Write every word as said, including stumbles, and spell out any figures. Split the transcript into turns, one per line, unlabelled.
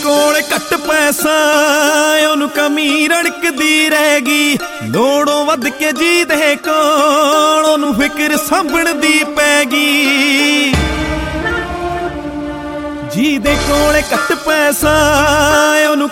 ਕੋਲ ਘੱਟ ਪੈਸਾ ਉਹਨੂੰ ਕਮੀ ਰੜਕਦੀ ਰਹਿ ਗਈ। ਲੋੜੋਂ ਵੱਧ ਕੇ ਜੀ ਦੇ ਕੋਲ ਉਹਨੂੰ ਫਿਕਰ ਸਾਂਭਣ ਦੀ ਪੈ ਗਈ। ਜੀ ਦੇ ਕੋਲ ਘੱਟ ਪੈਸਾ ਉਹਨੂੰ